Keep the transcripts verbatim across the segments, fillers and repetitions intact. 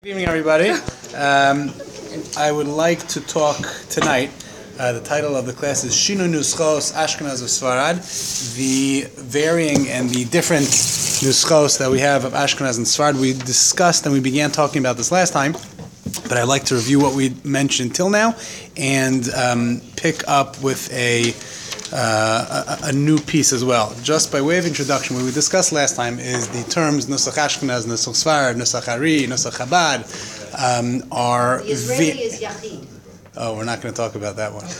Good evening, everybody. Um, I would like to talk tonight. Uh, the title of the class is Shinu Nuschos Ashkenaz of Sfarad, the varying and the different nuschos that we have of Ashkenaz and Sfarad. We discussed and we began talking about this last time, but I'd like to review what we mentioned till now and um, pick up with a, uh, a a new piece as well. Just by way of introduction, what we discussed last time is the terms Nusach Ashkenaz, Nusach Sfarad, Nusach Ari, Nusach Chabad um, are... The Israeli vi- is Yachid. Oh, we're not going to talk about that one.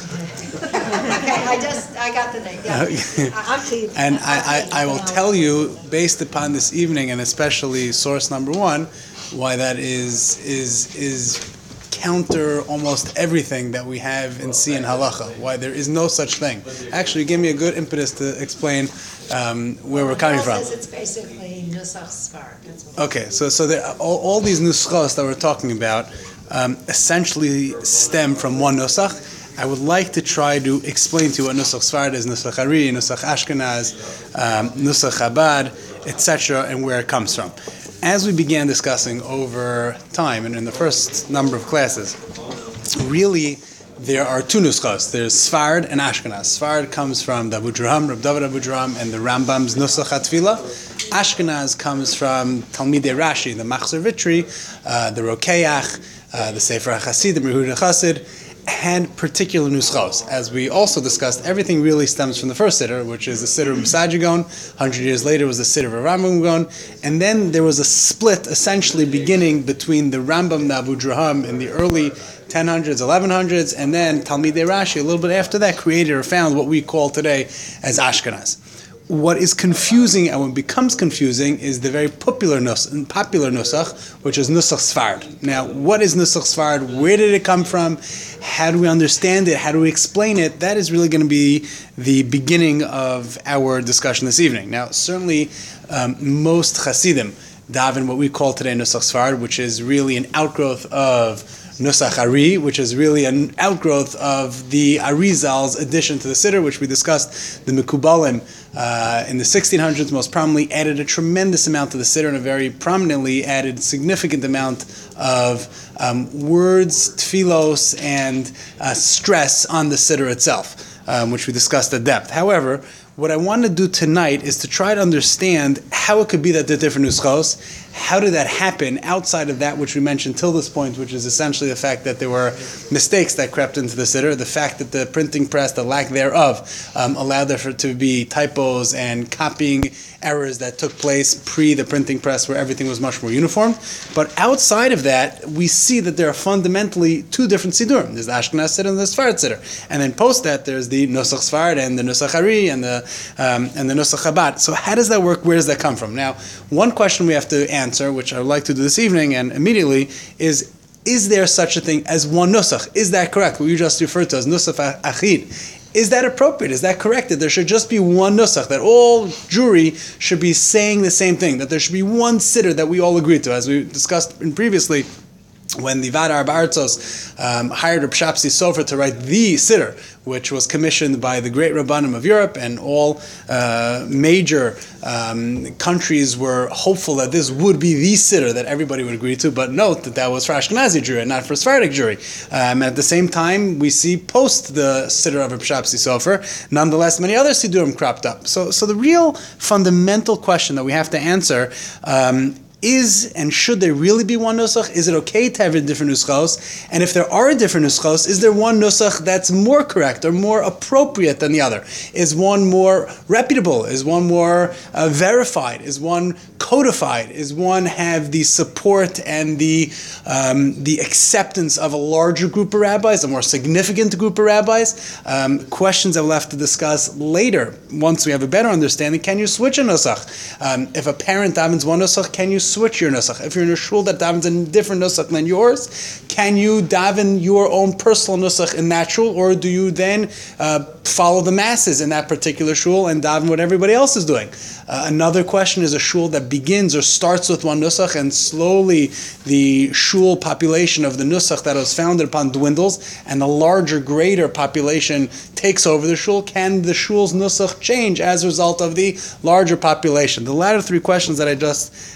Okay, I just, I got the name. Yeah. And I, I, I will tell you, based upon this evening, and especially source number one, why that is is is counter almost everything that we have in C and Halacha, why there is no such thing. Actually, give me a good impetus to explain um, where we're coming from. It's basically Nusach Sfarad. Okay, so so there, all, all these nuschos that we're talking about um, essentially stem from one nusach. I would like to try to explain to you what Nusach Sfarad is, Nusach Ari, Nusach Ashkenaz, um, Nusach Chabad, et cetera, and where it comes from. As we began discussing over time, and in the first number of classes, really there are two nuschos. There's Sfarad and Ashkenaz. Sfarad comes from the Abu Draham, Reb David Abu Draham, and the Rambam's Nusach HaTfilah. Ashkenaz comes from Talmidei Rashi, the Machzor Vitri, uh, the Rokeach, uh, the Sefer HaChasid, the Yehuda Chassid, and particular nuschos. As we also discussed, everything really stems from the first siddur, which is the siddur of Mesaja Gaon. Hundred years later was the siddur of Rambam Gaon, and then there was a split, essentially beginning between the Rambam and Abu Draham in the early ten hundreds, eleven hundreds, and then Talmidei Rashi a little bit after that created or found what we call today as Ashkenaz. What is confusing and what becomes confusing is the very popular nusach, popular nusach, which is Nusach Sfarad. Now, what is Nusach Sfarad? Where did it come from? How do we understand it? How do we explain it? That is really going to be the beginning of our discussion this evening. Now, certainly, um, most Hasidim daven what we call today Nusach Sfarad, which is really an outgrowth of Nusach Ari, which is really an outgrowth of the Arizal's addition to the Siddur, which we discussed. The Mekubalim uh, in the sixteen hundreds most prominently added a tremendous amount to the Siddur and a very prominently added significant amount of um, words, tfilos, and uh, stress on the Siddur itself, um, which we discussed at depth. However, what I want to do tonight is to try to understand how it could be that there are different nuschos. How did that happen outside of that which we mentioned till this point, which is essentially the fact that there were mistakes that crept into the siddur, the fact that the printing press, the lack thereof, um, allowed there for, to be typos and copying errors that took place pre the printing press where everything was much more uniform. But outside of that, we see that there are fundamentally two different siddurim. There's the Ashkenaz siddur and the Sfarad siddur. And then post that, there's the Nusach Sfarad and the Nusach Ari and the, um, and the Nusach Chabad. So how does that work? Where does that come from? Now, one question we have to answer, which I would like to do this evening and immediately, is is there such a thing as one nusach? Is that correct? What you just referred to as nusach achid. Is that appropriate? Is that correct? That there should just be one nusach, that all Jewry should be saying the same thing, that there should be one siddur that we all agree to, as we discussed in previously, when the Vad Arba Artzos um, hired Reb Shapsi Sofer to write the Siddur, which was commissioned by the great Rabbanim of Europe, and all uh, major um, countries were hopeful that this would be the Siddur that everybody would agree to, but note that that was for Ashkenazi Jewry and not for Sephardic Jewry. Um, at the same time, we see post the Siddur of Reb Shapsi Sofer, nonetheless, many other Siddurim cropped up. So, so the real fundamental question that we have to answer um, is and should there really be one nusach? Is it okay to have different nuschos? And if there are different nuschos, is there one nusach that's more correct or more appropriate than the other? Is one more reputable? Is one more uh, verified? Is one codified? Is one have the support and the um, the acceptance of a larger group of rabbis, a more significant group of rabbis? Um, questions that we'll have to discuss later once we have a better understanding. Can you switch a nusach? Um, if a parent davens one nusach, can you switch your nusach? If you're in a shul that davens a different nusach than yours, can you daven your own personal nusach in that shul, or do you then uh, follow the masses in that particular shul and daven what everybody else is doing? Uh, another question is a shul that begins or starts with one nusach and slowly the shul population of the nusach that was founded upon dwindles and the larger, greater population takes over the shul. Can the shul's nusach change as a result of the larger population? The latter three questions that I just asked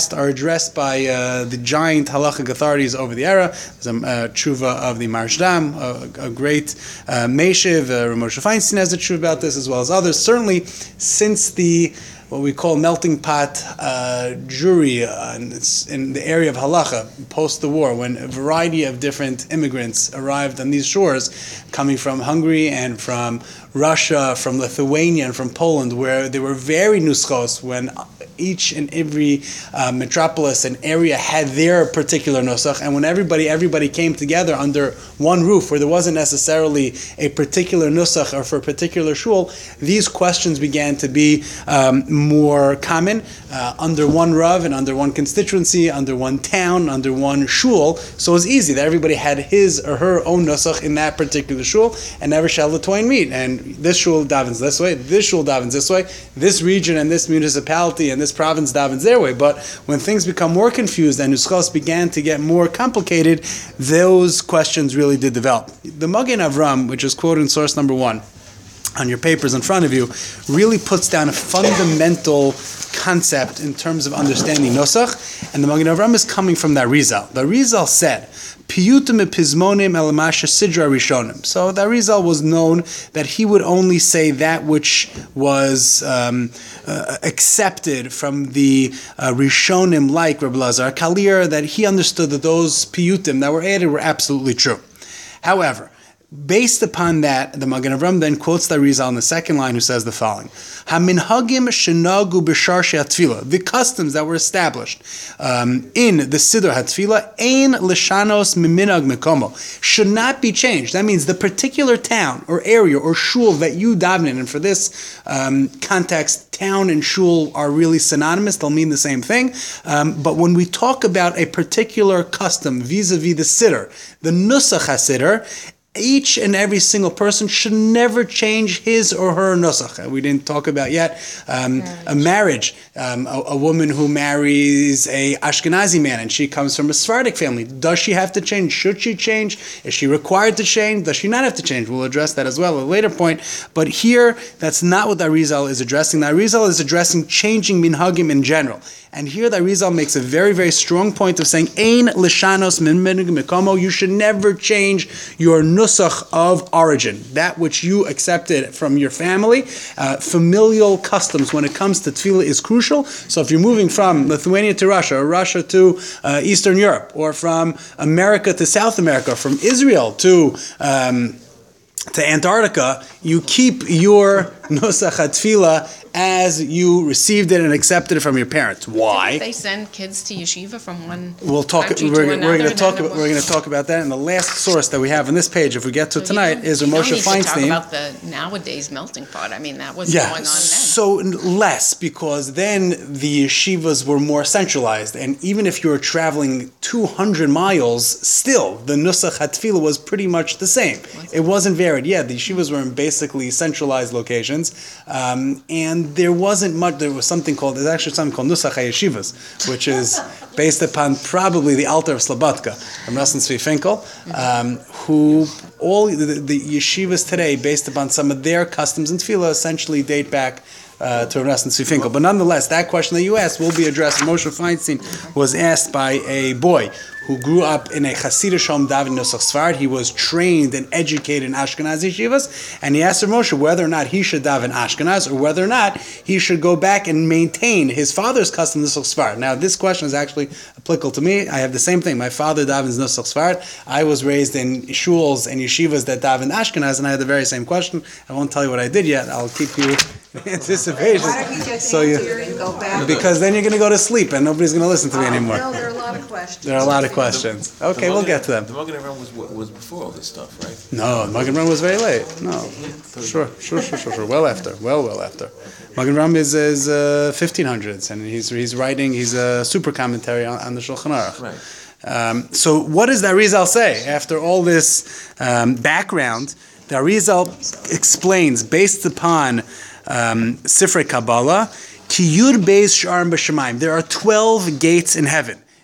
asked are addressed by uh, the giant halachic authorities over the era. There's a uh, tshuva of the Marshdam, a, a great uh, Meshiv, uh, Ramosha Feinstein has a tshuva about this, as well as others. Certainly, since the what we call melting pot uh, jury uh, in, in the area of halacha post the war, when a variety of different immigrants arrived on these shores, coming from Hungary and from Russia, from Lithuania, and from Poland, where there were very nuschos, when each and every uh, metropolis and area had their particular nusach, and when everybody everybody came together under one roof, where there wasn't necessarily a particular nusach or for a particular shul, these questions began to be um, more common uh, under one rav and under one constituency, under one town, under one shul. So it was easy that everybody had his or her own nusach in that particular shul, and never shall the twain meet. And this shul davens this way, this shul davens this way, this region and this municipality and this province davens their way. But when things become more confused and nuschos began to get more complicated, those questions really did develop. The Magen Avram, which is quoted in source number one on your papers in front of you, really puts down a fundamental concept in terms of understanding Nosach, and the Magen Avram is coming from the Arizal. The Arizal said, Piyutim epizmonim elamasha sidra rishonim. So the Arizal was known that he would only say that which was um, uh, accepted from the uh, rishonim, like Reb Lazar Kalir, that he understood that those piyutim that were added were absolutely true. However, based upon that, the Magen Avram then quotes the Arizal in the second line, who says the following: "Haminhagim shenagu b'sharshe hatfila." The customs that were established um, in the Siddur Hatfila, ein lishanos miminag mekomo, should not be changed. That means the particular town or area or shul that you daven in, and for this um, context, town and shul are really synonymous. They'll mean the same thing. Um, but when we talk about a particular custom vis-a-vis the Siddur, the Nusach HaSiddur, each and every single person should never change his or her nusach. We didn't talk about yet um, marriage. a marriage. Um, a, a woman who marries a Ashkenazi man and she comes from a Sephardic family. Does she have to change? Should she change? Is she required to change? Does she not have to change? We'll address that as well at a later point. But here, that's not what the Arizal is addressing. The Arizal is addressing changing minhagim in general. And here the Arizal makes a very, very strong point of saying, Ein lishanos min minhag mekomo, you should never change your nusach of origin, that which you accepted from your family. Uh, familial customs when it comes to tefillah is crucial. So if you're moving from Lithuania to Russia, or Russia to uh, Eastern Europe, or from America to South America, from Israel to um, to Antarctica, you keep your nusach hatfila as you received it and accepted it from your parents. Why? Didn't they send kids to yeshiva from one we'll talk, country we're, to we're another? Going to talk then about, we're going to talk about that. And the last source that we have on this page, if we get to it So tonight, you don't- is you don't Moshe need to Feinstein. talk about the nowadays melting pot. I mean, that was Yeah, going on then. so less, because then the yeshivas were more centralized, and even if you were traveling two hundred miles, still the nusach hatfila was pretty much the same. It wasn't varied. Yeah, the yeshivas were in basically centralized locations, um, and there wasn't much. There was something called. There's actually something called nusach hayeshivas, which is based upon probably the Alter of Slobodka, from Rassan Tzvi Finkel, um, who all the, the yeshivas today, based upon some of their customs and tefillah, essentially date back uh, to Rassan Tzvi Finkel. But nonetheless, that question that you asked will be addressed. Moshe Feinstein was asked by a boy who grew up in a Hasidic home davening Nusach Sfard. He was trained and educated in Ashkenazi yeshivas, and he asked Rav Moshe whether or not he should daven Ashkenaz, or whether or not he should go back and maintain his father's custom Nusach Sfard. Now, this question is actually applicable to me. I have the same thing. My father davens Nusach Sfard. I was raised in shuls and yeshivas that daven Ashkenaz, and I had the very same question. I won't tell you what I did yet. I'll keep you in anticipation. Why don't you just So you- answer and go back? Because then you're going to go to sleep, and nobody's going to listen to me anymore. No, there are a lot of questions. There are a lot of questions. Okay, we'll get to them. The Magen Avram was was before all this stuff, right? No, Magen Ram was very late. No, sure, sure, sure, sure, sure. Well after, well, well after. Magen Ram is is uh, fifteen hundreds, and he's he's writing. He's a super commentary on, on the Shulchan Aruch. Right. Um, so, what does the Arizal say after all this um, background? The Arizal explains, based upon um, Sifrei Kabbalah, Ki Yud Beis Sh'arim B'Shamayim. There are twelve gates in heaven.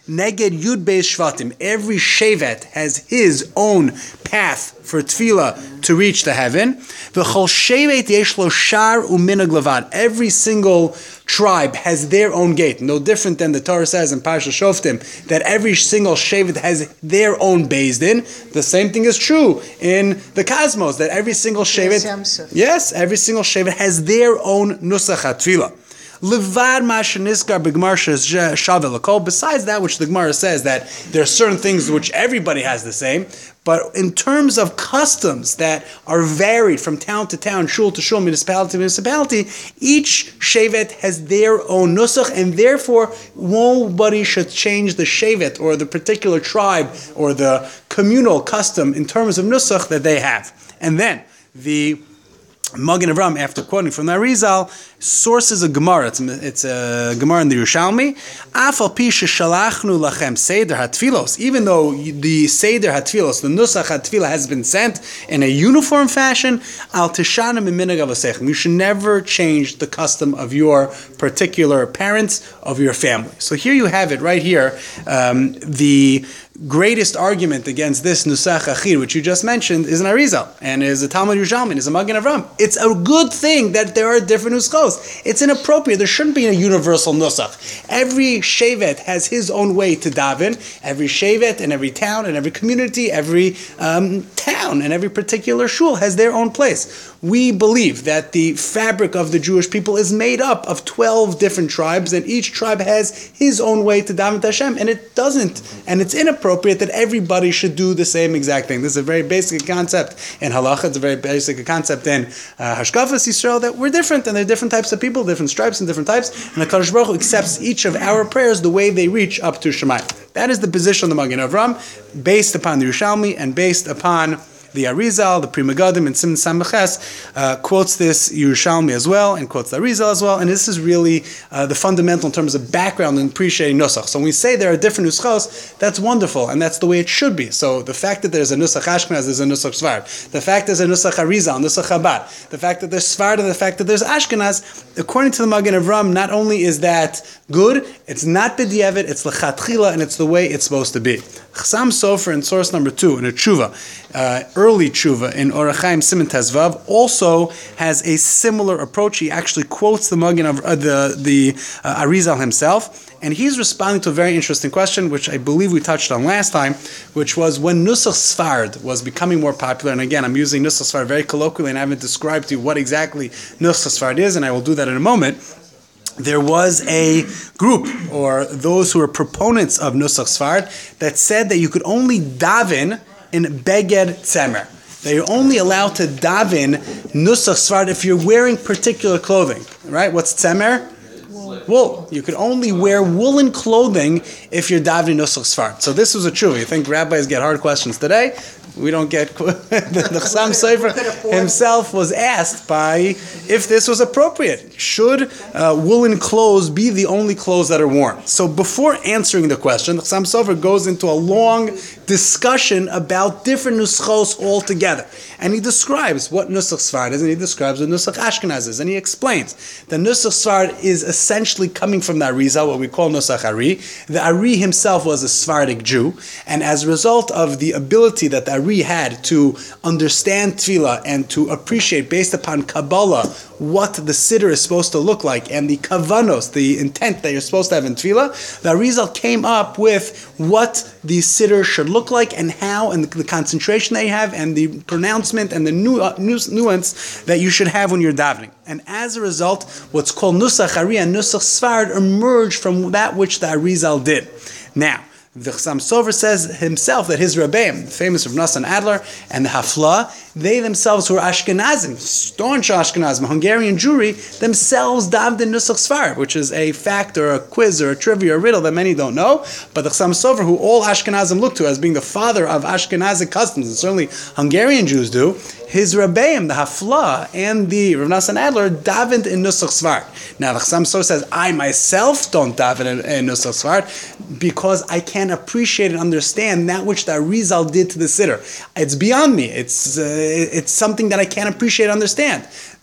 Neged Yud Beis Shvatim. Every shevet has his own path for tefillah to reach the heaven. V'chol shevet yesh lo shar u'minhag levad. Every single tribe has their own gate. No different than the Torah says in Parsha Shoftim that every single shevet has their own Beis Din. The same thing is true in the cosmos, that every single shevet, yes, every single shevet has their own nusach tefillah. Levad mashaniskar b'gemar shaveh l'kol. Besides that which the Gemara says that there are certain things which everybody has the same, but in terms of customs that are varied from town to town, shul to shul, municipality to municipality, each shevet has their own nusach, and therefore nobody should change the shevet or the particular tribe or the communal custom in terms of nusach that they have. And then the Magen Avram, after quoting from the Arizal, sources a Gemara. It's, it's a Gemara in the Yerushalmi. Afal pi sheshalachnu lachem seder hatfilos. Even though the seder hatfilos, the nusach hatfilah, has been sent in a uniform fashion, al tishana miminag avosechem. You should never change the custom of your particular parents, of your family. So here you have it, right here. Um, the greatest argument against this nusach achir, which you just mentioned, is an Arizal and is a Talmud Yerushalmi, is a Magen Avram. It's a good thing that there are different nuschos. It's inappropriate. There shouldn't be a universal nusach. Every shevet has his own way to daven. Every shevet and every town and every community, every um, town and every particular shul has their own place. We believe that the fabric of the Jewish people is made up of twelve different tribes, and each tribe has his own way to daven to Hashem, and it doesn't, and it's inappropriate that everybody should do the same exact thing. This is a very basic concept in halacha. It's a very basic concept in uh, Hashkafas Yisrael, that we're different, and there are different types of people, different stripes and different types, and the Kadosh Baruch Hu accepts each of our prayers the way they reach up to Shemayim. That is the position of the Magen Avram, based upon the Yerushalmi and based upon the Arizal, the Pri Megadim, and Simon Sambaches uh, quotes this Yerushalmi as well, and quotes the Arizal as well, and this is really uh, the fundamental in terms of background and appreciating nusach. So when we say there are different nuschos, that's wonderful, and that's the way it should be. So the fact that there's a nusach Ashkenaz, there's a nusach Sfard. The fact there's a nusach Arizal, nusach Chabad. The fact that there's Sfard and the fact that there's Ashkenaz, according to the Magen Avram, not only is that good, it's not b'diavad, it's l'chatchila, and it's the way it's supposed to be. Chassam Sofer in source number two, in a tshuva, uh, early tshuva in Orach Chaim Siman Tezvav, also has a similar approach. He actually quotes the Magen of uh, the the uh, Arizal himself, and he's responding to a very interesting question, which I believe we touched on last time, which was when Nusach Sfard was becoming more popular. And again, I'm using Nusach Sfard very colloquially, and I haven't described to you what exactly Nusach Sfard is, and I will do that in a moment. There was a group, or those who were proponents of Nusach Sfard, that said that you could only daven in Beged Tzemer. That you're only allowed to daven Nusach Sfard if you're wearing particular clothing. Right? What's Tzemer? Wool. Wool. You could only wear woolen clothing if you're davening Nusach Sfard. So this was a truth. You think rabbis get hard questions today? We don't get the, the Chassam Sofer himself was asked by if this was appropriate. Should uh, woolen clothes be the only clothes that are worn? So before answering the question, the Chassam Sofer goes into a long discussion about different nuschos altogether. And he describes what Nusach Sfard is, and he describes what Nusach Ashkenaz is, and he explains that Nusach Sfard is essentially coming from the Arizal, what we call Nusach Ari. The Ari himself was a Sephardic Jew, and as a result of the ability that the Ari had to understand Tefillah and to appreciate, based upon Kabbalah, what the Siddur is supposed to look like, and the Kavanos, the intent that you're supposed to have in Tefillah, the Arizal came up with what the Siddur should look like, and how, and the, the concentration that you have, and the pronouncement, and the nu- uh, nu- nuance that you should have when you're davening. And as a result, what's called Nusach Ari and Nusach Sfard emerged from that which the Arizal did. Now, the Chassam Sofer says himself that his Rebbeim, the famous Rav Nosson Adler, and the Hafla, they themselves were Ashkenazim, staunch Ashkenazim, Hungarian Jewry, themselves daved in Nusach Sfard, which is a fact or a quiz or a trivia or a riddle that many don't know. But the Chassam Sofer, who all Ashkenazim look to as being the father of Ashkenazic customs, and certainly Hungarian Jews do, his Rebbeim, the Hafla, and the Rav Nosson Adler davened in Nusach Sfard. Now the Chassam Sofer says, I myself don't daven in, in Nusach Sfard because I can't appreciate and understand that which the Arizal did to the Siddur. It's beyond me. It's uh, it's something that I can't appreciate and understand.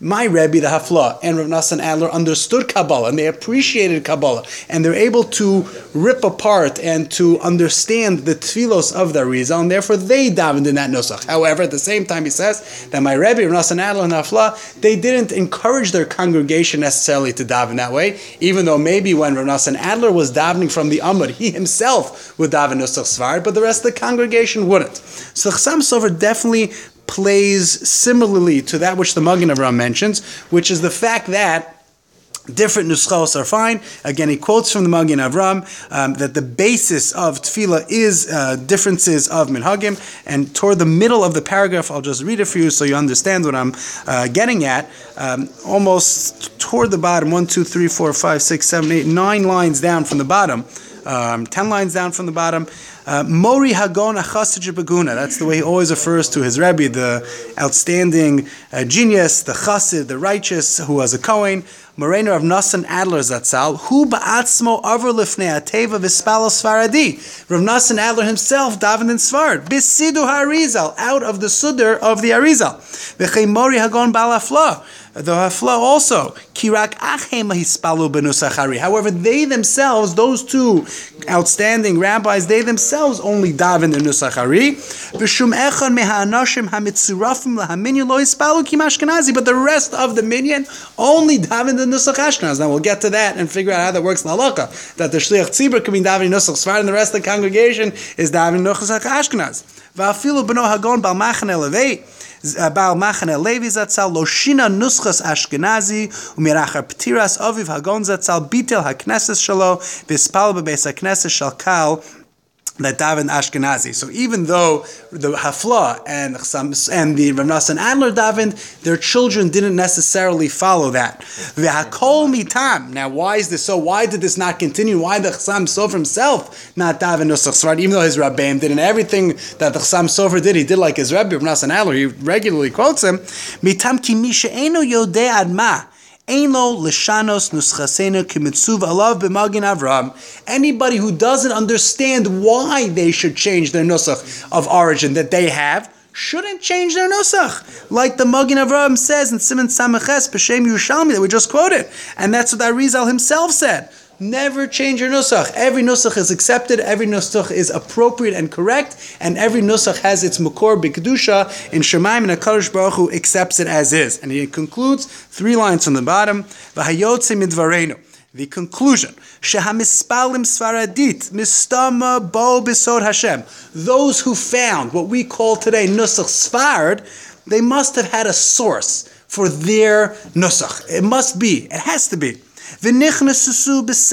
my Rebbe, the Hafla, and Rav Nassan Adler understood Kabbalah, and they appreciated Kabbalah, and they're able to rip apart and to understand the tefillos of the Arizal, and therefore they davened in that nusach. However, at the same time, he says that my Rebbe, Rav Nassan Adler, and Hafla, they didn't encourage their congregation necessarily to daven that way, even though maybe when Rav Nassan Adler was davening from the Amud, he himself would daven nusach Sfard, but the rest of the congregation wouldn't. So Chassam Sofer definitely plays similarly to that which the Magen Avraham mentions, which is the fact that different nuschos are fine. Again, he quotes from the Magen Avraham um, that the basis of tefillah is uh, differences of minhagim, and toward the middle of the paragraph, I'll just read it for you so you understand what I'm uh, getting at. Um, almost toward the bottom, one, two, three, four, five, six, seven, eight, nine lines down from the bottom, um, ten lines down from the bottom. Uh, Mori Hagon Achasij Baguna. That's the way he always refers to his Rebbe, the outstanding uh, genius, the Chassid, the righteous, who was a Kohen. Moreno of Nassan Adler Zatzal, who ba'atzmo aver lifnei ateva v'spalo Sfaradi. Rav Nassan Adler himself davened in Sfard, bisidu ha'arizal, out of the Sudder of the Arizal. V'chei Mori Hagon Bal Hafla, the Hafla also. Kirak achem hispalu benusachari. However, they themselves, those two outstanding rabbis, they themselves only davened in nusachari. V'shum echon meha'anashim hamitzurafim lahaminyan lo hispalu kim Ashkenazi. But the rest of the minyan only davened in nusach Ashkenaz. Now we'll get to that and figure out how that works in halacha. That the shliach tzibur can be davening nusach Sfard, and the rest of the congregation is davening nusach Ashkenaz. Va'afilu b'no hagon bal machane levei. Baal Machane Levi Zatzal Loshina Nuschas Ashkenazi Umirachar Ptiras Aviv Hagon Zatzal Bitel HaKnesses Shalo Vispal Bebeis HaKnesses Shalkal that daven Ashkenazi. So even though the Hafla and and the Rav Nassan Adler davened, their children didn't necessarily follow that. V'hakol mitam. Now, why is this so? Why did this not continue? Why did Chassam Sofer himself not daven nusach Sfard, even though his Rabbeim did, and everything that the Chassam Sofer did, he did like his Rebbe, Rav Nassan Adler. He regularly quotes him. Mitam ki mi she'eno yodei adma. Anybody who doesn't understand why they should change their nusach of origin that they have shouldn't change their nusach, like the Magen Avraham says in Siman Samaches B'Shem Yerushalmi that we just quoted, and that's what Arizal himself said. Never change your nusach. Every nusach is accepted, every nusach is appropriate and correct, and every nusach has its makor b'kedusha in Shemaim, and HaKadosh Baruch Hu accepts it as is. And he concludes three lines from the bottom, V'hayotze midvarenu. The conclusion, Shehamispalim Sfaradit, Mistama Bo Besod Hashem. Those who found what we call today nusach Sfard, they must have had a source for their nusach. It must be, it has to be. And those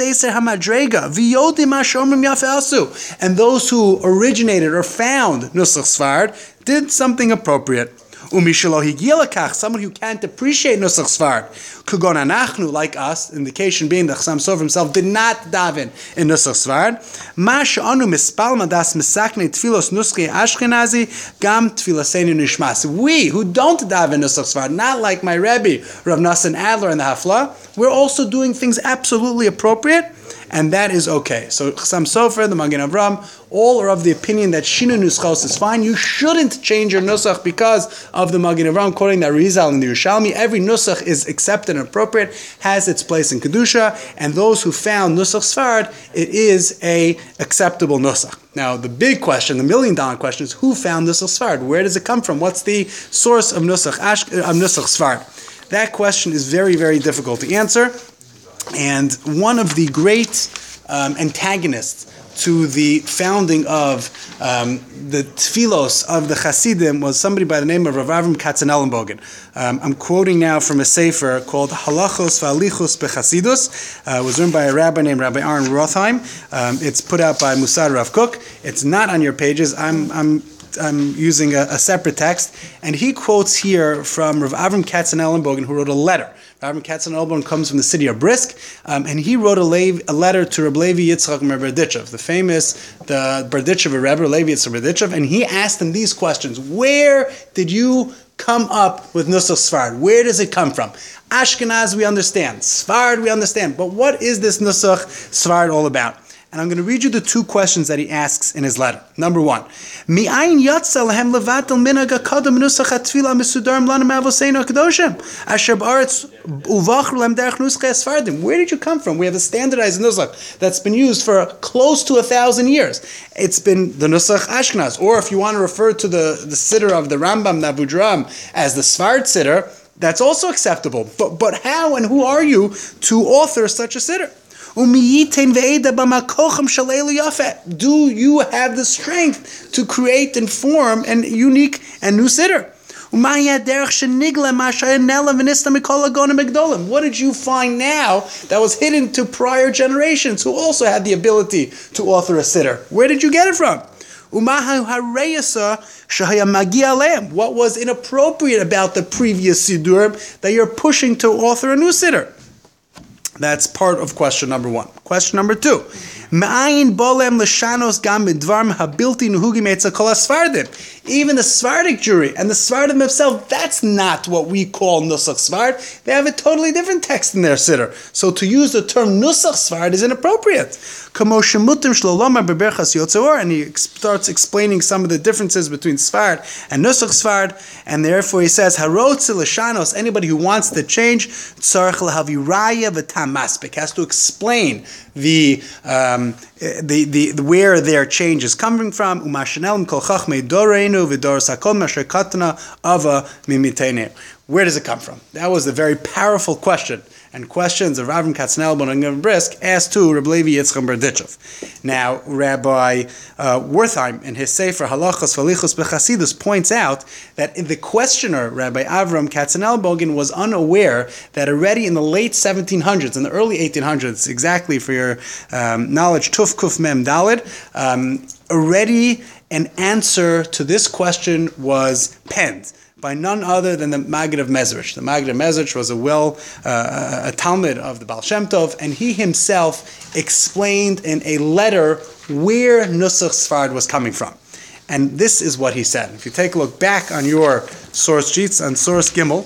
who originated or found nusach Sfard did something appropriate. Someone who can't appreciate nusach Sfard, kugon anachnu, like us, indication being that Chassam Sofer himself did not daven in nusach Sfard. Ma she'anu mispal madas misakne tfilos nuschei Ashkenazi gam tfilasenu nishmas. We who don't daven nusach Sfard, not like my Rebbe Rav Nassan Adler and the Hafla, we're also doing things absolutely appropriate, and that is okay. So Chassam Sofer, the Magen Avraham, all are of the opinion that Shinu Nuschos is fine. You shouldn't change your Nusach because of the Magen Avraham, quoting the Arizal and the Yerushalmi. Every Nusach is accepted and appropriate, has its place in Kedusha, and those who found Nusach Sfard, it is a acceptable Nusach. Now, the big question, the million dollar question is, who found Nusach Sfard? Where does it come from? What's the source of Nusach, Ash, of Nusach Sfard? That question is very, very difficult to answer. And one of the great um, antagonists to the founding of um, the tfilos of the Hasidim was somebody by the name of Rav Avram Katzenellenbogen. Um, I'm quoting now from a sefer called Halachos V'Alichos B'Chasidus. Uh, it was written by a rabbi named Rabbi Aaron Rothheim. Um, it's put out by Musar Rav Kook. It's not on your pages. I'm I'm I'm using a, a separate text, and he quotes here from Rav Avram Katzenellenbogen, who wrote a letter. Rav Avram Katzenellenbogen comes from the city of Brisk, um, and he wrote a, Lev, a letter to Reb Levi Yitzchak Berditchev, the famous the Berditchev Rebbe, Levi Yitzchak Berditchev, and he asked him these questions: where did you come up with Nusach Sfard? Where does it come from? Ashkenaz we understand, Sfard we understand, but what is this Nusach Sfard all about? And I'm going to read you the two questions that he asks in his letter. Number one, Mi'ayin yatsa lehem levatel minhag hakadam nusach hatfila mesudarim lanu ma'avoseinu hakadoshim asher ba'aretz uvachru lehem derech nuschei Sfardim. Where did you come from? We have a standardized nusach that's been used for close to a thousand years. It's been the nusach Ashkenaz, or if you want to refer to the, the siddur of the Rambam Nabudram as the Sfard siddur, that's also acceptable. But but how and who are you to author such a siddur? Do you have the strength to create and form a unique and new siddur? What did you find now that was hidden to prior generations who also had the ability to author a siddur? Where did you get it from? What was inappropriate about the previous siddur that you're pushing to author a new siddur? That's part of question number one. Question number two. Even the Sephardic jury and the Sephardim themselves, that's not what we call Nusach Sfard. They have a totally different text in their siddur. So to use the term Nusach Sfard is inappropriate. And he starts explaining some of the differences between Sfard and Nusach Sfard, and therefore he says, anybody who wants to change, has to explain the um, the, the the where their change is coming from. Where does it come from? That was a very powerful question, and questions of Avram Katzenelborn and Gavin Brisk asked to Reb Levi Yitzchak Berditchev. Now, Rabbi uh, Wertheim, in his Sefer Halachos V'Lichos B'Chasidus, points out that the questioner, Rabbi Avram Katzenelborn, was unaware that already in the late seventeen hundreds, in the early eighteen hundreds, exactly for your um, knowledge, Tuf Kuf Mem Dalid, um, already an answer to this question was penned by none other than the Maggid of Mezrich. The Maggid of Mezrich was a well, uh, a Talmud of the Baal Shem Tov, and he himself explained in a letter where Nusach Sfard was coming from. And this is what he said. If you take a look back on your source sheets, on source Gimel,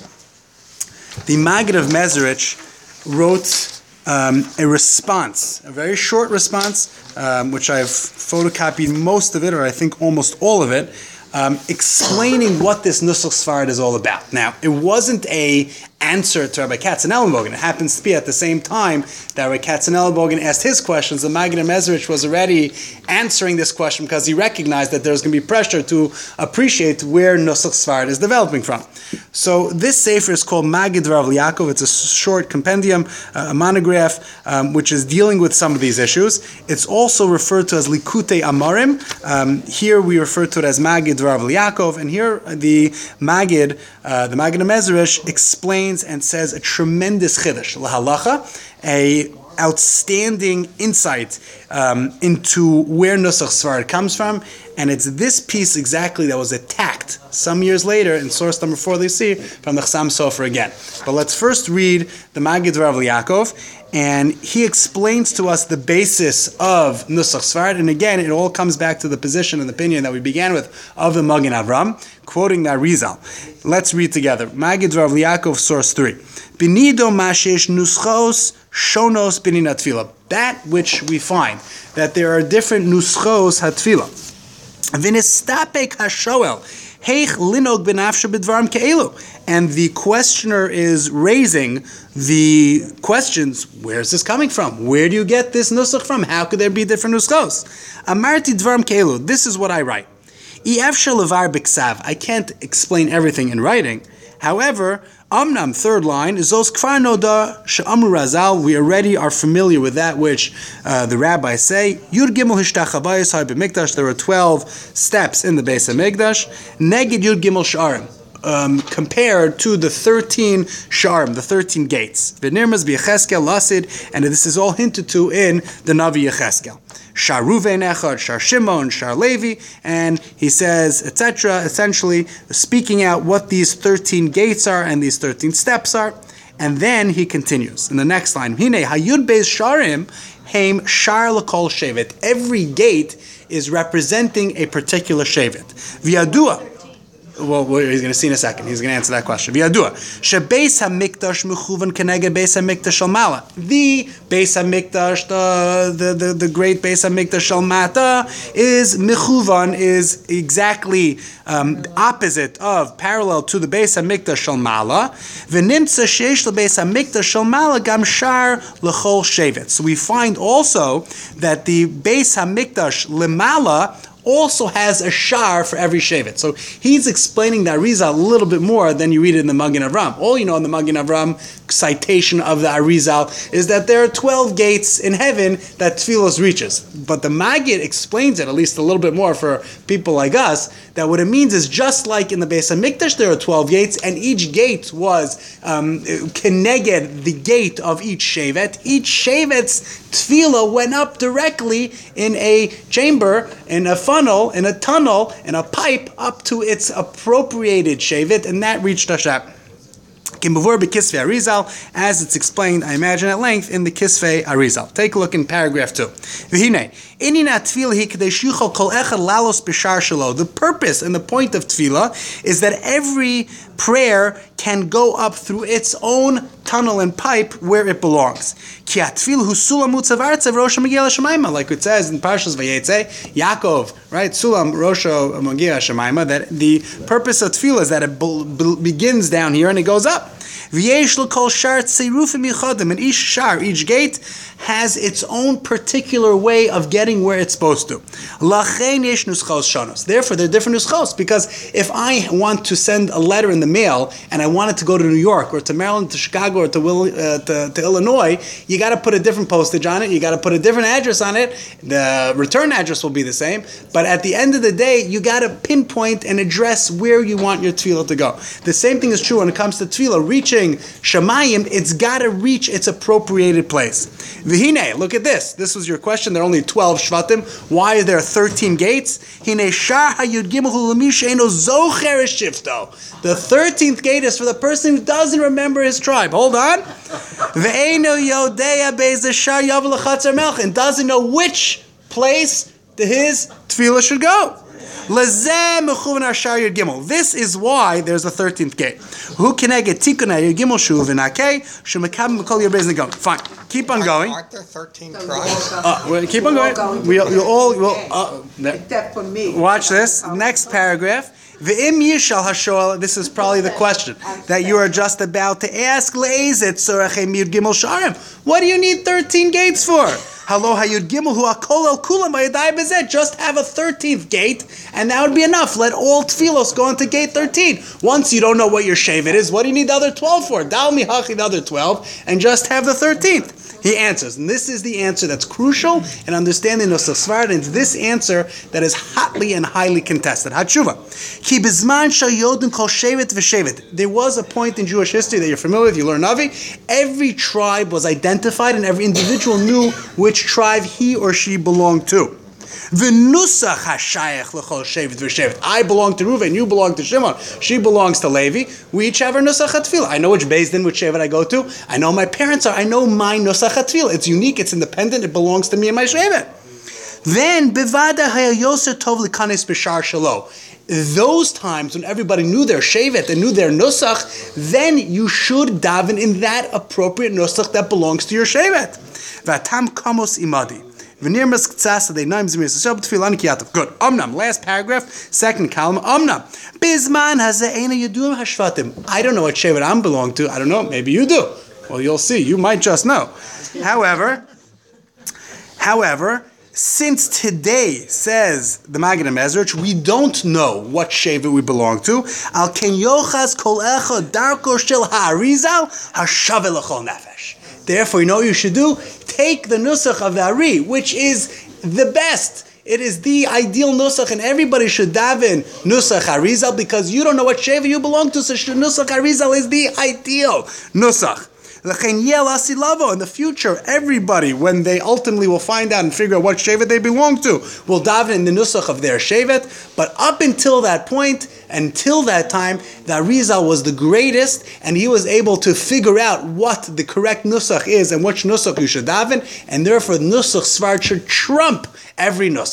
the Maggid of Mezrich wrote um, a response, a very short response, um, which I've photocopied most of it, or I think almost all of it, Um, explaining what this Nusach Sfard is all about. Now, it wasn't a answer to Rabbi Katzenellenbogen. It happens to be at the same time that Rabbi Katzenellenbogen asked his questions. The Maggid of Mezrich was already answering this question because he recognized that there's going to be pressure to appreciate where Nusach Sfard is developing from. So this sefer is called Maggid Rav Yaakov. It's a short compendium, uh, a monograph, um, which is dealing with some of these issues. It's also referred to as Likutei Amarim. Um, here we refer to it as Maggid Rav Yaakov, and here the Maggid, uh, the Maggid of Mezrich, explains and says a tremendous chiddush, lahalacha, a outstanding insight um, into where Nusach Sfard comes from, and it's this piece exactly that was attacked some years later in source number four, they see, from the Chassam Sofer again. But let's first read the Maggid Rav Yaakov, and he explains to us the basis of Nusach Sfard, and again, it all comes back to the position and opinion that we began with of the Magen Avram, quoting the Arizal. Let's read together. Maggid Rav Yaakov, source three. Binido mashesh nuschos shonos binin hatfila. That which we find, that there are different nuschos hatfila. Vinistapek hashoel. And the questioner is raising the questions, where's this coming from? Where do you get this nusach from? How could there be different nuschos? Amarti dvarim ke'elu. This is what I write. I can't explain everything in writing. However, Amnam, third line, Zos Kfar Noda She'amru Razal. We already are familiar with that which uh, the rabbis say. Yud Gimel Hishtachavayis Hay B'Mikdash. There are twelve steps in the Beis HaMikdash. Neged Yud Gimel Sh'arim. Um, compared to the thirteen Sh'arim, the thirteen gates. V'nirmaz B'Yecheskel Lasid, and this is all hinted to in the Navi Yecheskel. Shar Ruven Echad, Shar Shimon, Shar Levi, and he says, et cetera, essentially speaking out what these thirteen gates are and these thirteen steps are. And then he continues in the next line. Hine Hayud Beis Sharim Haim Shar L'Kol Shevet. Every gate is representing a particular Shevet. V'yadua. Well, well, he's going to see in a second. He's going to answer that question. V'yadua shebeis hamikdash mechuvan keneged beis hamikdash shel mala. The beis hamikdash, the the the, the great beis hamikdash shel mata, is mechuvan, is exactly um, opposite of, parallel to the beis hamikdash shel mala. V'nimtza sheish lebeis hamikdash shel mala gam shar lechol shevet. So we find also that the beis hamikdash lemala also has a shar for every shevet. So he's explaining the Arizal a little bit more than you read it in the Magen Avram. All you know in the Magen Avram citation of the Arizal is that there are twelve gates in heaven that Tfilos reaches. But the Maggid explains it, at least a little bit more for people like us, that what it means is just like in the Beis HaMikdash there are twelve gates, and each gate was um, keneged the gate of each shevet. Each shevet's tefillah went up directly in a chamber, in a funnel, in a tunnel, in a pipe up to its appropriated shevet, and that reached Hashem. As it's explained, I imagine, at length in the Kisvei Arizal. Take a look in paragraph two. The purpose and the point of tefillah is that every prayer can go up through its own tunnel and pipe where it belongs. Like it says in Parshas Vayetze, Yaakov, right? Sulam Rosho Magia Shemaima, that the purpose of tefillah is that it be- be- begins down here and it goes up. And each shar, each gate, has its own particular way of getting where it's supposed to. Therefore, there are different nuschos, because if I want to send a letter in the mail and I want it to go to New York or to Maryland, to Chicago, or to, Will, uh, to, to Illinois, you got to put a different postage on it, you got to put a different address on it, the return address will be the same, but at the end of the day, you got to pinpoint and address where you want your tefillah to go. The same thing is true when it comes to tefillah. Reaching Shemayim, it's got to reach its appropriated place. V'hine, look at this. This was your question. There are only twelve shvatim. Why are there thirteen gates? Hine shar hayud gimel hu l'mi she'eino zocher shifto. The thirteenth gate is for the person who doesn't remember his tribe. Hold on. Ve'eino yodea beis shar yav l'chatzar melch, and doesn't know which place his tefillah should go. This is why there's a thirteenth gate. Who can I get tikuna yud gimel shuv v'nakei shemekabim b'kol yarbez negam. Fine, keep on going. Aren't there thirteen tribes? Uh, well, keep on going. We'll, you'll all, will uh, Except for me. watch this. Next paragraph. V'im yishal hashoel. This is probably the question that you are just about to ask. Le'ezet sorachem yud gimel sharim. What do you need thirteen gates for? Halo hayud gimel hu akol el kulam v'yadai bezet. Just have a thirteenth gate, and that would be enough. Let all tefillos go into gate thirteen. Once you don't know what your shevet is, what do you need the other twelve for? Dal mihachi the other twelve, and just have the thirteenth. He answers, and this is the answer that's crucial in understanding Nusach Sfard, and it's this answer that is hotly and highly contested. Hatshuva. Ki bizman shayodin kol shevet v'shevet. There was a point in Jewish history that you're familiar with, you learn Navi. Every tribe was identified, and every individual knew which tribe he or she belonged to. V'nusach hashayach l'chol shevet v'shevet. I belong to Reuven, you belong to Shimon, she belongs to Levi. We each have our nusach hatfil. I know which Beis Din, which shevet I go to. I know my parents are. I know my nusach hatfil. It's unique. It's independent. It belongs to me and my shevet. Then bevada hayayoser tov l'kanes b'shar shalo. Those times when everybody knew their shevet and knew their nusach, then you should daven in that appropriate nusach that belongs to your shevet. V'atam kamos imadi. Good. Omnam. Last paragraph, second column. Omnam. Bizman haze'ena yudum hashvatim. I don't know what shevet I'm belong to. I don't know. Maybe you do. Well, you'll see. You might just know. However, however, since today, says the Magen HaMezrich, we don't know what shevet we belong to. Al ken yochaz kol echad darko shel ha'arizal hashave l'chol nefesh. Therefore, you know what you should do? Take the nusach of the Ari, which is the best. It is the ideal nusach, and everybody should daven nusach Arizal, because you don't know what shevet you belong to, so nusach Arizal is the ideal nusach. In the future, everybody, when they ultimately will find out and figure out what shevet they belong to, will daven in the nusach of their shevet. But up until that point, until that time, the Arizal was the greatest, and he was able to figure out what the correct nusach is and which nusach you should daven, and therefore nusach Sfard should trump every nusach.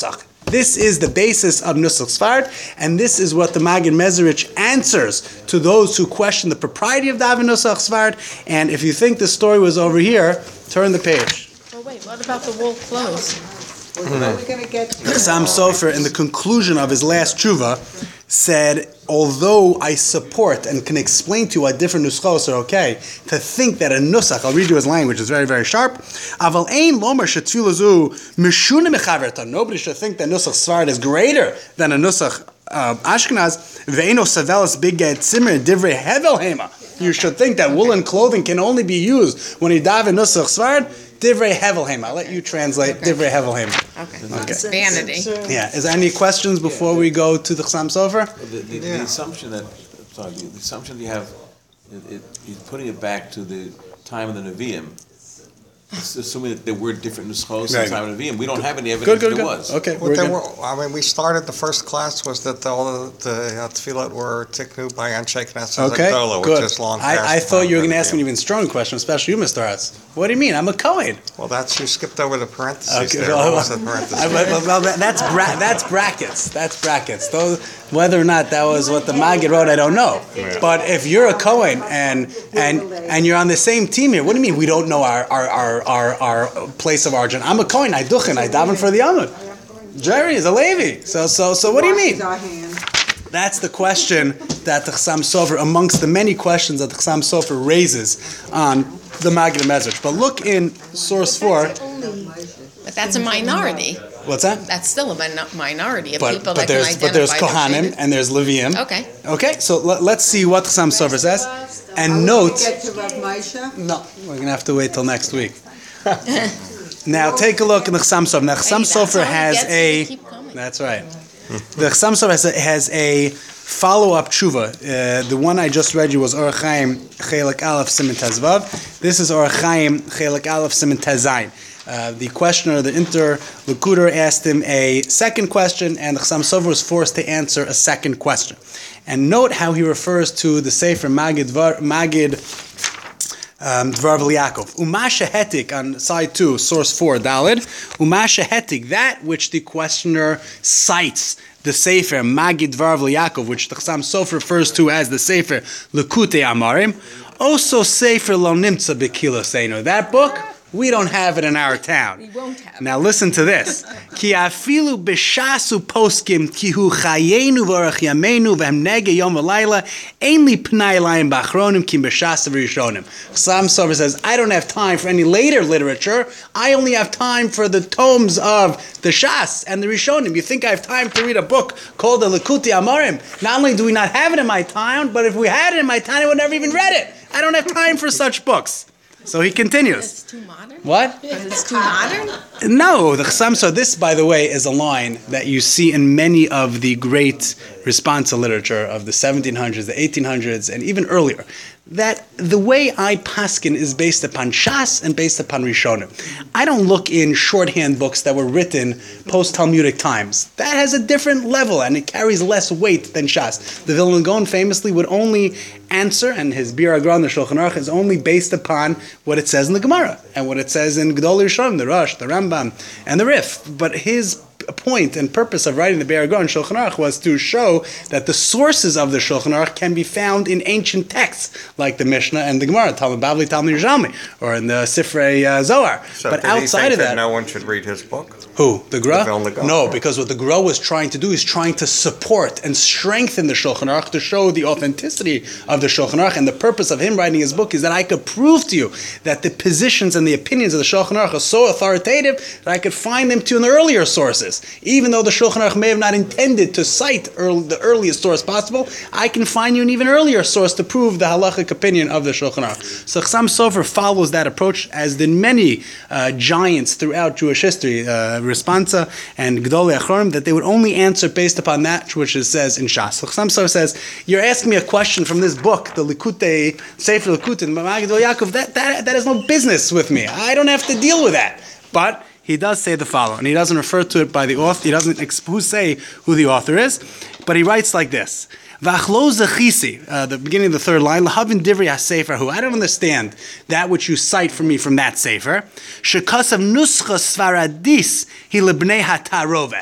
This is the basis of Nusach Sfard, and this is what the Maggid Mezerich answers to those who question the propriety of Daven Nusach Sfard. And if you think the story was over here, turn the page. Well, wait, what about the wool clothes? When are we gonna get? Sam Sofer, in the conclusion of his last tshuva, said, although I support and can explain to you why different nuschos are okay, to think that a nusach, I'll read you his language, is very, very sharp. Aval ein lomer shetfilah zu mishuna mechaverta. Nobody should think that nusach Sfard is greater than a nusach uh, Ashkenaz. Ve'eno savelas bigad simmer divrei hevel hema. You should think that woolen clothing can only be used when you daven nusach Sfard. Divrei hevel hema. I'll let you translate Divrei hevel hema. Okay. Okay. Vanity. Yeah. Is there any questions before we go to the Chassam Sofer? The, the, the assumption that, sorry, the, the assumption you have, it, it, he's putting it back to the time of the Nevi'im. It's assuming that there were different nuschos Right. in the time of the Nevi'im. We don't have any Good, evidence good, that there good. was. Okay. Well, we're there good. were, I mean, we started, the first class was that all the, the uh, tefillot were tiknu by Anshe Knesset Okay, Agdola, which good. is long past. I, I the thought time you were of going to ask me an the even stronger question, especially you, Mister Hatz. What do you mean? I'm a Kohen. Nevi'im. Well, that's, you skipped over the parentheses Okay, there. well, What was the I- parentheses? well, well, that- that's bra- that's brackets. That's brackets. Those, whether or not that was what the Maggid wrote, I don't know. But if you're a Kohen and and and you're on the same team here, what do you mean we don't know our our our our, our place of origin? I'm a Kohen. I duchen. I daven for the Amud. Jerry is a Levi. So so so what do you mean? That's the question that the Chassam Sofer, amongst the many questions that the Chassam Sofer raises on the Maggid Mezrich. But look in source four. But that's a minority. What's that? That's still a min- minority of But, people but that can there's identify but there's their Kohanim shade. and there's Leviim. Okay. Okay, so let, let's see what Chassam Sofer says. And note, Get to Rav Moshe? no, we're gonna have to wait till next week. Now take a look in the Chassam Sofer. Now Chassam Hey, that's all Sofer he has gets, he a. keep coming. That's right. The Chassam Sofer has a, has a follow-up tshuva. Uh, the one I just read you was Orach Chaim Chelek Aleph Siman Tezvav. This is Orach Chaim Chelek Aleph Siman Tezayin. Uh, the questioner, the interlocutor, asked him a second question, and the Chassam Sofer was forced to answer a second question. And note how he refers to the Sefer Magid Dvar, Magid um, Dvar Yaakov. Umasha Hetik on side two, source four, Dalid. Umasha Hetik, that which the questioner cites, the Sefer Magid Dvar Yaakov, which the Chassam Sofer refers to as the Sefer Lekutei Amarim. Also Sefer Lo Nimtza B'Kiloseinu. That book, we don't have it in our town. We won't have it. Now listen to this. Ki afilu b'shasu poskim ki hu chayenu v'orach yameinu v'hem nege yom v'layla ein li pnai layim b'achronim ki b'shas v'rishonim. Chassam Sofer says, I don't have time for any later literature. I only have time for the tomes of the Shas and the Rishonim. You think I have time to read a book called the Lekutei Amarim? Not only do we not have it in my town, but if we had it in my town, I would never even read it. I don't have time for such books. So he continues. It's too modern? What? It's too modern? No, the Chassam. So this, by the way, is a line that you see in many of the great responsa literature of the seventeen hundreds, the eighteen hundreds, and even earlier. That the way I paskin is based upon Shas and based upon Rishonim. I don't look in shorthand books that were written post-Talmudic times. That has a different level and it carries less weight than Shas. The Vilna Gaon famously would only answer, and his Bir Agron, the Shulchan Aruch, is only based upon what it says in the Gemara and what it says in Gedolei Rishonim, the Rosh, the Rambam, and the Rif. But his point and purpose of writing the Bir Agron Shulchan Aruch was to show that the sources of the Shulchan Aruch can be found in ancient texts like the Mishnah and the Gemara, Talmud Bavli, Talmud Yerushalmi, or in the Sifrei uh, Zohar. So but did he outside think of that, no one should read his book? who? The Gra? The Vilna Gaon. No, because what the Gra was trying to do is trying to support and strengthen the Shulchan Aruch to show the authenticity of the Shulchan Aruch. And the purpose of him writing his book is that I could prove to you that the positions and the opinions of the Shulchan Aruch are so authoritative that I could find them to in the earlier sources. Even though the Shulchan Aruch may have not intended to cite early, the earliest source possible, I can find you an even earlier source to prove the halachic opinion of the Shulchan Aruch. So Chassam Sofer follows that approach, as did many uh, giants throughout Jewish history, uh, Responsa and Gedolei Achronim, that they would only answer based upon that which it says in Shas. So Chassam Sofer says, you're asking me a question from this book, the Likutei, Sefer Likutei, Magid Yaakov, that, that, that has no business with me. I don't have to deal with that. But he does say the following, and he doesn't refer to it by the author, he doesn't exp- say who the author is, but he writes like this. V'achlo zechisi, uh, the beginning of the third line, lahavin divrei ha-sefer hu. I don't understand that which you cite for me from that sefer. Shekasav nuschas svaradis hi lebnei ha-taroves.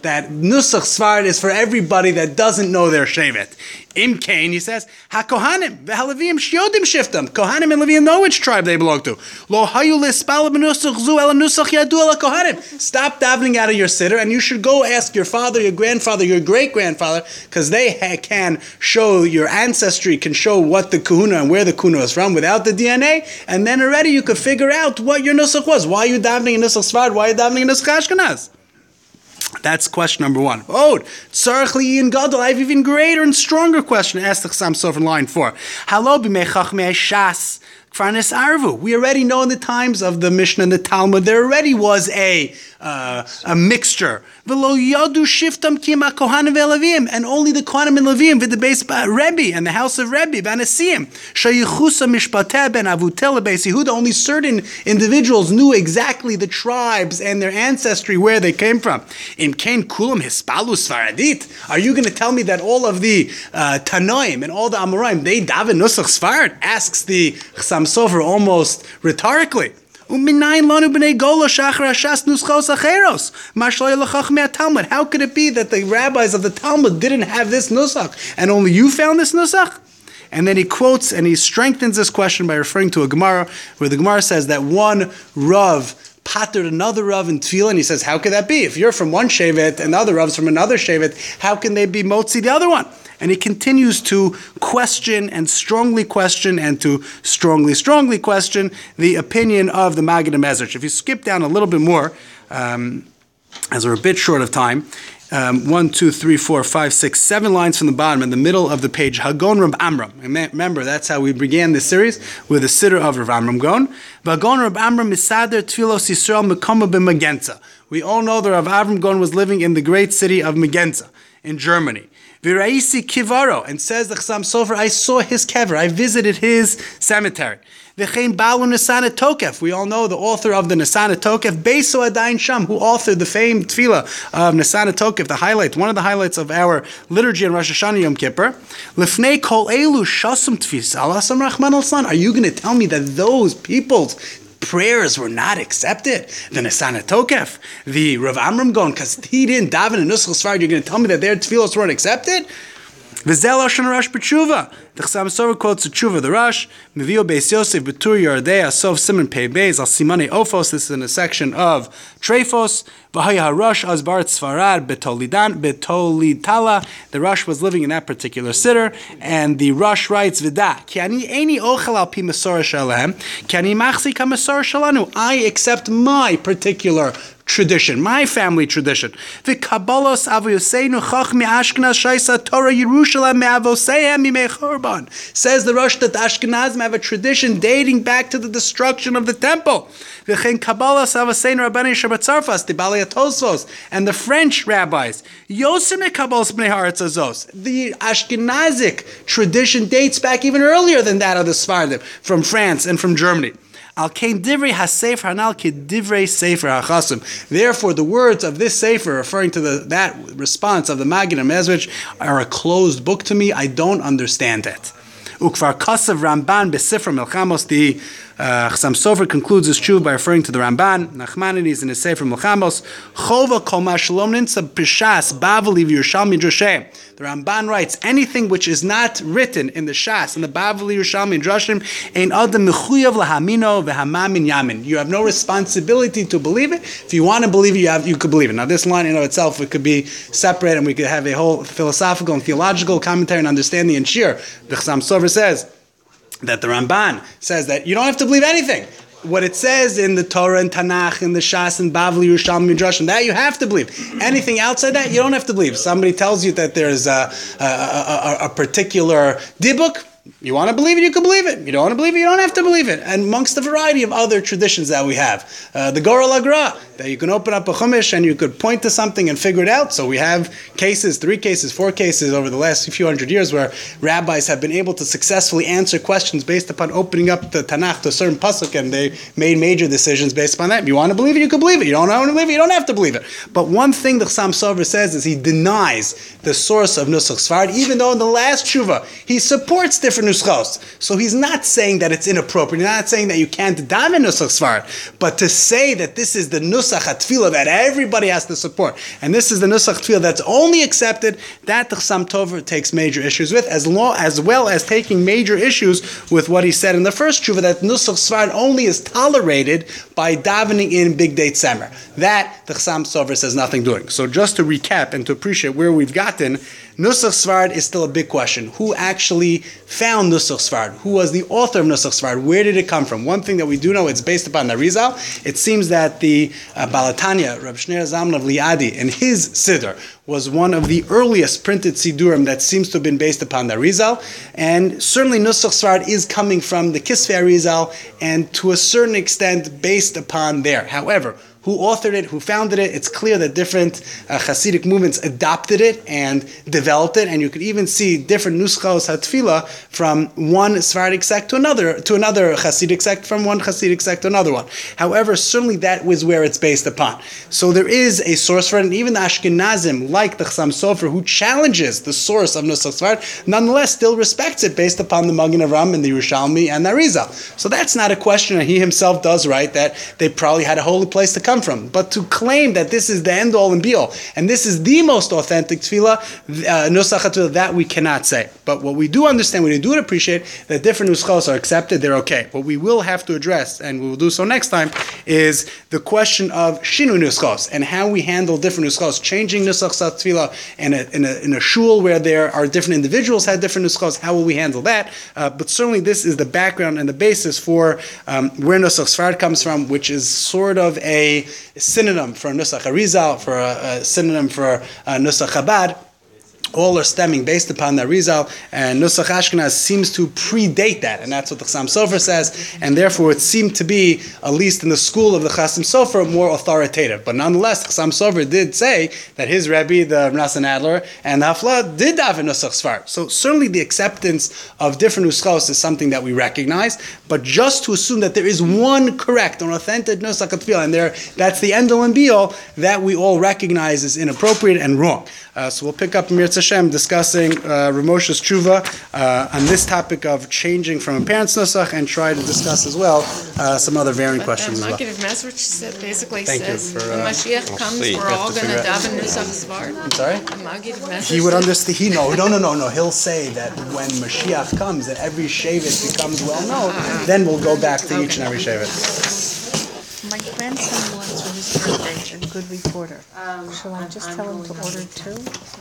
that Nusach Sfard is for everybody that doesn't know their Shevet. Im Kain, he says, HaKohanim, v'haLevim shiodim shiftam. Kohanim and Leviim know which tribe they belong to. Lo hayu lispal b'nusach zu el nusach yadu el Kohanim. Stop davening out of your siddur, and you should go ask your father, your grandfather, your great-grandfather, because they ha- can show, your ancestry can show what the kahuna and where the kahuna is from without the D N A, and then already you could figure out what your nusach was. Why are you davening in Nusach Sfard? Why are you davening in Nusach Ashkenaz? That's question number one. Oh, tzarich li'in gadol. I have even greater and stronger question. Ask the Chassam Sofer in line four. Halo b'mei chachmei shas kfarnes arvu. We already know in the times of the Mishnah and the Talmud there already was a uh, a mixture. V'lo yadu shiftam kima kohanim ve'levim, and only the kohanim and levim v'the base Rebbe and the house of Rebbe v'anasiim sheyichusa mishpateh ben avutel beis Yehuda. Only certain individuals knew exactly the tribes and their ancestry where they came from. Im kain kulam hispalu Sfaradit. Are you going to tell me that all of the uh, Tanoim and all the Amoraim they daven Nusach Sfard? Asks the Chassam Sofer almost rhetorically. How could it be that the rabbis of the Talmud didn't have this nusach and only you found this nusach? And then he quotes and he strengthens this question by referring to a Gemara where the Gemara says that one Rav pattered another Rav in Tefillah, and he says, how could that be? If you're from one Shevet and the other Rav's from another Shevet, how can they be motzi the other one? And he continues to question and strongly question and to strongly, strongly question the opinion of the Maggid HaMezritch. If you skip down a little bit more, um, as we're a bit short of time, um, one, two, three, four, five, six, seven lines from the bottom in the middle of the page, Hagon Rab Amram. And remember, that's how we began this series with the siddur of Rav Amram Gon. Hagon Rab Amram misader tfilos Yisrael mekoma b'Magenza. We all know that Rav Amram Gon was living in the great city of Magenza in Germany. V'raisi kivaro, and says the Chassam Sofer, I saw his kever, I visited his cemetery. V'chein balu Nesana Tokef, we all know the author of the Nesana Tokef, Beiso Adayin Sham, who authored the famed tefillah of Nesana Tokef, the highlight, one of the highlights of our liturgy on Rosh Hashanah Yom Kippur. Lefnei kol elu shasum tfis alasam Rachman al-San. Are you going to tell me that those people's prayers were not accepted? The Nesana Tokef, the Rav Amram Gon, because he didn't daven in Nusach Sfard, you're going to tell me that their tefillos weren't accepted? V'zel Lashon Rash b'tshuva. The Chassam Sofer quotes the tshuva, the Rash, Mevio Beis Yosef b'tur Yardei Asov Simon Pei Beis Al Simane Ophos. This is in a section of Trefos. V'haya HaRash Az Barat Sfarad B'tolidan B'tolitala. The Rash was living in that particular siddur, and the Rash writes, V'da Ki ani eini ochel al pi Masorah Shalahem Ki ani machzik ha-Masorah Shalanu. I accept my particular tradition, my family tradition. V'kabalos avoseinu chachmi Ashkenaz shaisa Torah Yerushalayim me'avosehem mimei churban. Says the Rosh that the Ashkenazim have a tradition dating back to the destruction of the temple. V'chein kabalos avoseinu Rabbanei Shabbatzarfas, the Balei Tosfos, and the French rabbis. Yosem mekabalos bnei haaretz azos. The Ashkenazic tradition dates back even earlier than that of the Sfardim, from France and from Germany. Al kain divrei hasefer hanal ki divrei sefer hachasim. Therefore, the words of this sefer, referring to the, that response of the Maggid HaMezritch, are a closed book to me. I don't understand it. Ukvar kasav Ramban besifra Milchamos. The uh, Chassam Sofer concludes his tshuva by referring to the Ramban. Nachmanides in his sefer Milchamos. Chova kol ma shalom ninsa pishas bavli v'Yerushalmi droshem. The Ramban writes, anything which is not written in the Shas, in the Bavli, Yerushalmi, and Drashim, ein adam mechuyav lahamino v'hamamin yamin. You have no responsibility to believe it. If you want to believe it, you have, you could believe it. Now, this line in of itself, it could be separate, and we could have a whole philosophical and theological commentary and understanding and shir. The Chassam Sofer says that the Ramban says that you don't have to believe anything. What it says in the Torah and Tanakh and the Shas and Bavli, Yerushalmi, Midrashim, that you have to believe. Anything outside that, you don't have to believe. Somebody tells you that there's a, a, a, a particular dibuk, you want to believe it, you can believe it. You don't want to believe it, you don't have to believe it. And amongst the variety of other traditions that we have. Uh, the Gorel Agra, that you can open up a Chumash and you could point to something and figure it out. So we have cases, three cases, four cases over the last few hundred years where rabbis have been able to successfully answer questions based upon opening up the Tanakh to a certain pasuk, and they made major decisions based upon that. If you want to believe it, you can believe it. You don't want to believe it, you don't have to believe it. But one thing the Chassam Sofer says is he denies the source of Nusach Sfard, even though in the last tshuva he supports different different nuschos. So he's not saying that it's inappropriate. He's not saying that you can't daven nusach Sfarad. But to say that this is the nusach hatfila that everybody has to support, and this is the nusach hatfila that's only accepted, that the Chassam Sofer takes major issues with, as long as well as taking major issues with what he said in the first tshuva, that nusach Sfarad only is tolerated by davening in Big Date Semer. That the Chassam Sofer says nothing doing. So just to recap and to appreciate where we've gotten, Nusach Sfarad is still a big question. Who actually found Nusach Sfarad? Who was the author of Nusach Sfarad? Where did it come from? One thing that we do know, it's based upon the Arizal. It seems that the uh, Balatanya, Reb Shneur Zalman of Liadi, in his Siddur, was one of the earliest printed Sidurim that seems to have been based upon the Arizal. And certainly Nusach Sfarad is coming from the Kisvei Arizal, and to a certain extent based upon there. However, who authored it, who founded it, it's clear that different uh, Hasidic movements adopted it and developed it, and you could even see different nuschos hatfila from one Sephardic sect to another, to another Hasidic sect, from one Hasidic sect to another one. However, certainly that was where it's based upon. So there is a source for it, and even the Ashkenazim, like the Chassam Sofer, who challenges the source of Nusach Sfarad, nonetheless still respects it based upon the Magen Avraham and the Yerushalmi and the Arizal. So that's not a question, and he himself does write that they probably had a holy place to come from. But to claim that this is the end all and be all, and this is the most authentic tefillah, uh, nusach hatfila, that we cannot say. But what we do understand, we do appreciate that different nuschos are accepted, they're okay. What we will have to address, and we will do so next time, is the question of shinu nuschos and how we handle different nuschos, changing nusach hatfila in a, in a in a shul where there are different individuals had different nuschos. How will we handle that? Uh, but certainly this is the background and the basis for um, where nusach Sfarad comes from, which is sort of a synonym for Nusach Arizal, for a, a synonym for uh, Nusach Chabad. All are stemming based upon the Arizal, and Nusach Ashkenaz seems to predate that, and that's what the Chassam Sofer says, and therefore it seemed to be, at least in the school of the Chassam Sofer, more authoritative. But nonetheless, the Chassam Sofer did say that his Rebbe, the Menachem Adler, and the Hafla did have a Nusach Sfarad. So certainly the acceptance of different nuschos is something that we recognize, but just to assume that there is one correct or authentic Nusach Hatfila, and there, that's the end all and be all, that we all recognize is inappropriate and wrong. Uh, so we'll pick up Mirz Hashem discussing uh, Ramosha's Tshuva uh, on this topic of changing from a parent's nusach, and try to discuss as well uh, some other varying But questions the as well. Maggid of Mesrich said, basically Thank you says, for, when uh, Mashiach comes, see. we're You have all to going to figure out- daven Nusach Sfarad. I'm sorry? The Maggid of Mesrich He would said- understand. He no, no, no, no, no. He'll say that when Mashiach comes, that every shevet becomes well known. Then we'll go back to each and every shevet. My grandson wants for his birthday a good reporter. Shall I just tell him to order two?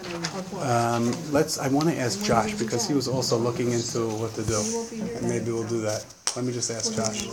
Um, let's. I want to ask Josh because he was also looking into what to do, and maybe we'll do that. Let me just ask Josh.